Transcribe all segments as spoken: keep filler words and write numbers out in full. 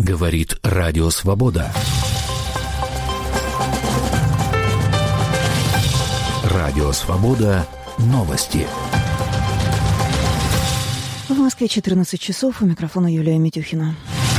Говорит Радио Свобода. Радио Свобода. Новости. В Москве четырнадцать часов. У микрофона Юлия Митюхина.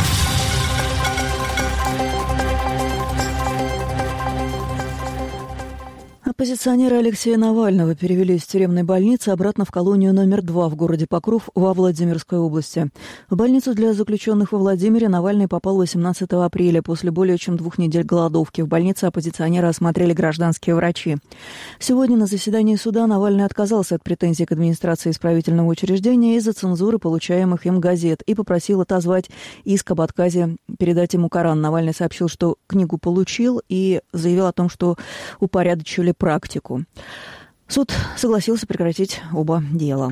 Оппозиционера Алексея Навального перевели из тюремной больницы обратно в колонию номер два в городе Покров во Владимирской области. В больницу для заключенных во Владимире Навальный попал восемнадцатого апреля после более чем двух недель голодовки. В больнице оппозиционера осмотрели гражданские врачи. Сегодня на заседании суда Навальный отказался от претензий к администрации исправительного учреждения из-за цензуры получаемых им газет и попросил отозвать иск об отказе передать ему Коран. Навальный сообщил, что книгу получил, и заявил о том, что упорядочили практику. Суд согласился прекратить оба дела.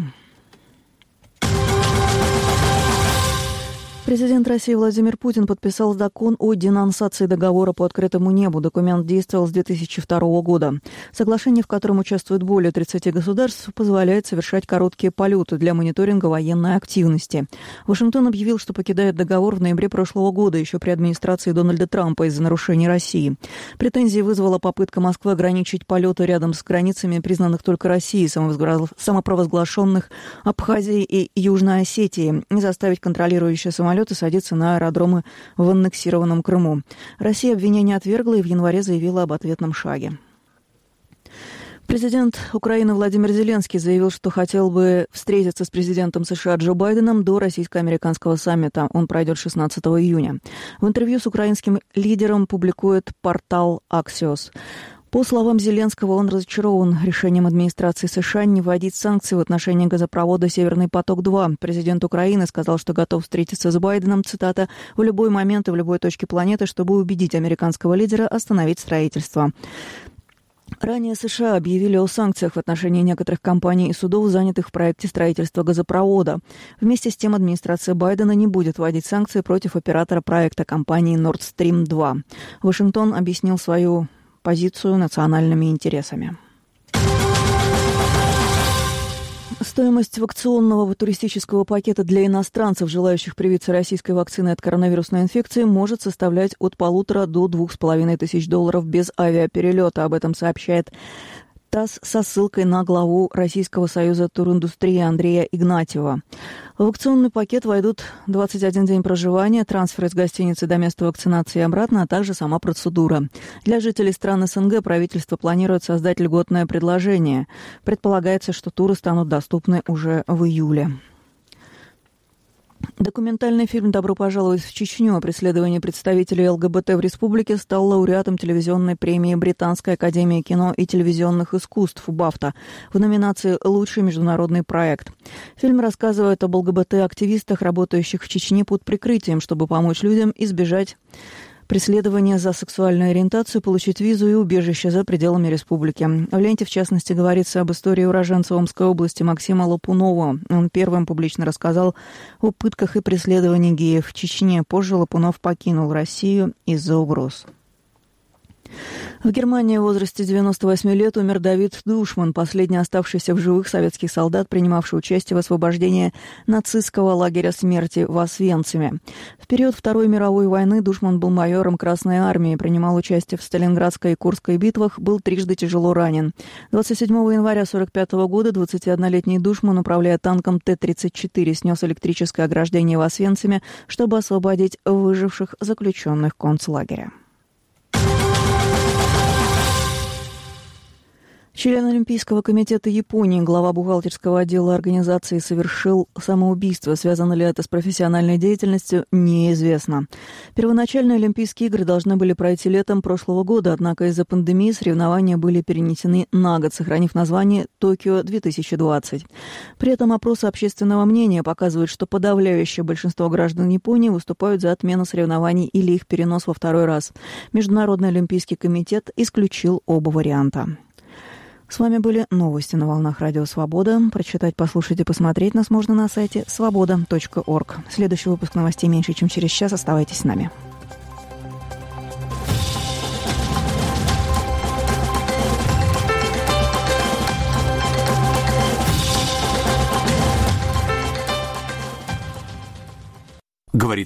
Президент России Владимир Путин подписал закон о денонсации договора по открытому небу. Документ действовал с две тысячи второго года. Соглашение, в котором участвует более тридцати государств, позволяет совершать короткие полеты для мониторинга военной активности. Вашингтон объявил, что покидает договор в ноябре прошлого года, еще при администрации Дональда Трампа, из-за нарушений России. Претензии вызвала попытка Москвы ограничить полеты рядом с границами, признанных только Россией, самопровозглашенных Абхазии и Южной Осетии, и заставить контролирующие самолеты садиться на аэродромы в аннексированном Крыму. Россия обвинение отвергла и в январе заявила об ответном шаге. Президент Украины Владимир Зеленский заявил, что хотел бы встретиться с президентом США Джо Байденом до российско-американского саммита. Он пройдет шестнадцатого июня. В интервью с украинским лидером публикует портал Axios. По словам Зеленского, он разочарован решением администрации США не вводить санкции в отношении газопровода «Северный поток-два». Президент Украины сказал, что готов встретиться с Байденом, цитата, «в любой момент и в любой точке планеты, чтобы убедить американского лидера остановить строительство». Ранее США объявили о санкциях в отношении некоторых компаний и судов, занятых в проекте строительства газопровода. Вместе с тем администрация Байдена не будет вводить санкции против оператора проекта компании Nord Stream два. Вашингтон объяснил свою позицию национальными интересами. Стоимость вакцinaционного туристического пакета для иностранцев, желающих привиться российской вакциной от коронавирусной инфекции, может составлять от полутора до двух с половиной тысяч долларов без авиаперелета. Об этом сообщает ТАСС со ссылкой на главу Российского союза туриндустрии Андрея Игнатьева. В вакцinaционный пакет войдут двадцать один день проживания, трансфер из гостиницы до места вакцинации и обратно, а также сама процедура. Для жителей стран СНГ правительство планирует создать льготное предложение. Предполагается, что туры станут доступны уже в июле. Документальный фильм «Добро пожаловать в Чечню» о преследовании представителей ЛГБТ в республике стал лауреатом телевизионной премии Британской академии кино и телевизионных искусств «БАФТА» в номинации «Лучший международный проект». Фильм рассказывает об ЛГБТ-активистах, работающих в Чечне под прикрытием, чтобы помочь людям избежать преследование за сексуальную ориентацию, получить визу и убежище за пределами республики. В ленте, в частности, говорится об истории уроженца Омской области Максима Лапунова. Он первым публично рассказал о пытках и преследовании геев в Чечне. Позже Лапунов покинул Россию из-за угроз. В Германии в возрасте девяноста восьми лет умер Давид Душман, последний оставшийся в живых советский солдат, принимавший участие в освобождении нацистского лагеря смерти в Освенциме. В период Второй мировой войны Душман был майором Красной армии, принимал участие в Сталинградской и Курской битвах, был трижды тяжело ранен. двадцать седьмого января сорок пятого года двадцатиоднолетний Душман, управляя танком Т тридцать четыре, снес электрическое ограждение в Освенциме, чтобы освободить выживших заключенных концлагеря. Член Олимпийского комитета Японии, глава бухгалтерского отдела организации, совершил самоубийство. Связано ли это с профессиональной деятельностью, неизвестно. Первоначально Олимпийские игры должны были пройти летом прошлого года, однако из-за пандемии соревнования были перенесены на год, сохранив название «Токио две тысячи двадцать». При этом опросы общественного мнения показывают, что подавляющее большинство граждан Японии выступают за отмену соревнований или их перенос во второй раз. Международный олимпийский комитет исключил оба варианта. С вами были новости на волнах Радио Свобода. Прочитать, послушать и посмотреть нас можно на сайте свобода точка орг. Следующий выпуск новостей меньше, чем через час. Оставайтесь с нами.